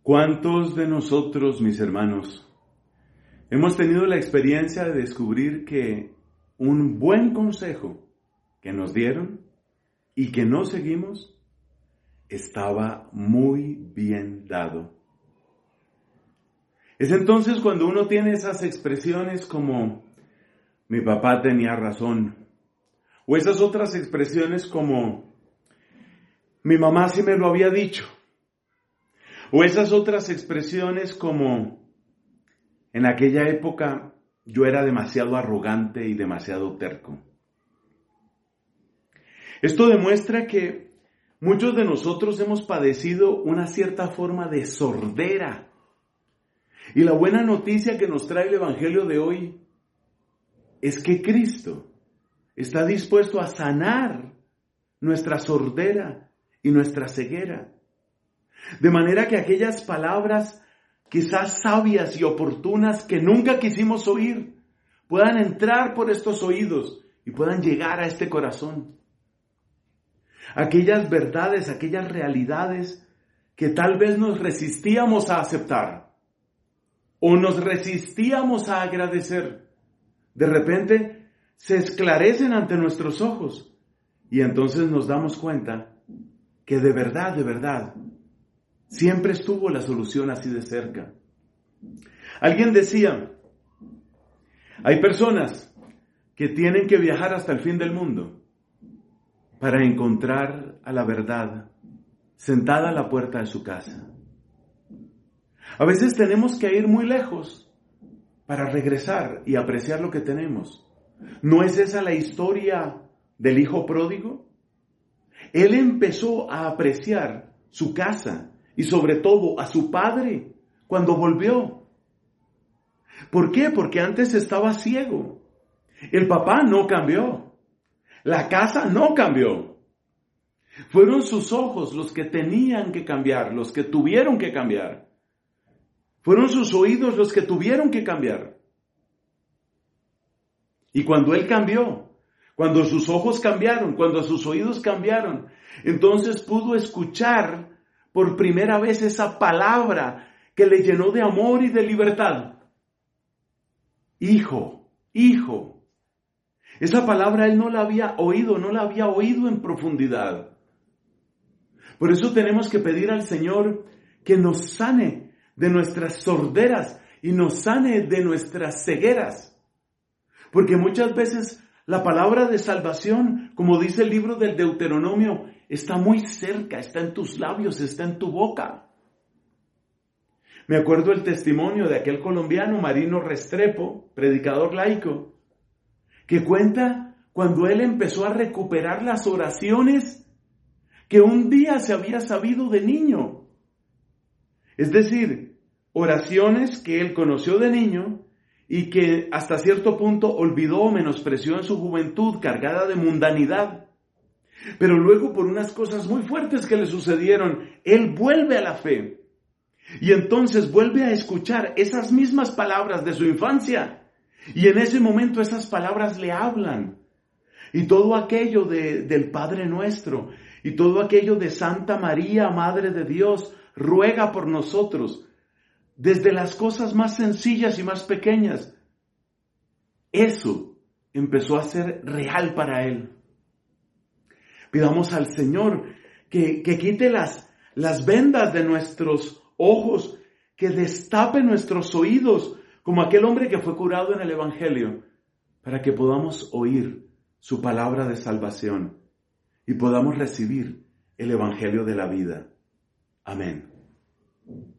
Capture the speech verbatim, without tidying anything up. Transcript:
¿Cuántos de nosotros, mis hermanos, hemos tenido la experiencia de descubrir que un buen consejo que nos dieron y que no seguimos estaba muy bien dado? Es entonces cuando uno tiene esas expresiones como mi papá tenía razón, o esas otras expresiones como mi mamá sí me lo había dicho, o esas otras expresiones como en aquella época yo era demasiado arrogante y demasiado terco. Esto demuestra que muchos de nosotros hemos padecido una cierta forma de sordera. Y la buena noticia que nos trae el Evangelio de hoy es que Cristo está dispuesto a sanar nuestra sordera y nuestra ceguera. De manera que aquellas palabras quizás sabias y oportunas que nunca quisimos oír puedan entrar por estos oídos y puedan llegar a este corazón. Aquellas verdades, aquellas realidades que tal vez nos resistíamos a aceptar o nos resistíamos a agradecer, de repente se esclarecen ante nuestros ojos y entonces nos damos cuenta que de verdad, de verdad, siempre estuvo la solución así de cerca. Alguien decía, hay personas que tienen que viajar hasta el fin del mundo para encontrar a la verdad sentada a la puerta de su casa. A veces tenemos que ir muy lejos para regresar y apreciar lo que tenemos. ¿No es esa la historia del hijo pródigo? Él empezó a apreciar su casa y sobre todo a su padre cuando volvió. ¿Por qué? Porque antes estaba ciego. El papá no cambió. La casa no cambió. Fueron sus ojos los que tenían que cambiar, los que tuvieron que cambiar. Fueron sus oídos los que tuvieron que cambiar. Y cuando él cambió, cuando sus ojos cambiaron, cuando sus oídos cambiaron, entonces pudo escuchar por primera vez esa palabra que le llenó de amor y de libertad. Hijo, hijo. Esa palabra él no la había oído, no la había oído en profundidad. Por eso tenemos que pedir al Señor que nos sane de nuestras sorderas y nos sane de nuestras cegueras. Porque muchas veces la palabra de salvación, como dice el libro del Deuteronomio, está muy cerca, está en tus labios, está en tu boca. Me acuerdo el testimonio de aquel colombiano, Marino Restrepo, predicador laico, que cuenta cuando él empezó a recuperar las oraciones que un día se había sabido de niño. Es decir, oraciones que él conoció de niño y que hasta cierto punto olvidó o menospreció en su juventud, cargada de mundanidad. Pero luego, por unas cosas muy fuertes que le sucedieron, él vuelve a la fe. Y entonces vuelve a escuchar esas mismas palabras de su infancia. Y en ese momento esas palabras le hablan. Y todo aquello de, del Padre Nuestro, y todo aquello de Santa María, Madre de Dios, ruega por nosotros. Desde las cosas más sencillas y más pequeñas. Eso empezó a ser real para él. Pidamos al Señor que, que quite las, las vendas de nuestros ojos, que destape nuestros oídos, como aquel hombre que fue curado en el Evangelio, para que podamos oír su palabra de salvación y podamos recibir el Evangelio de la vida. Amén.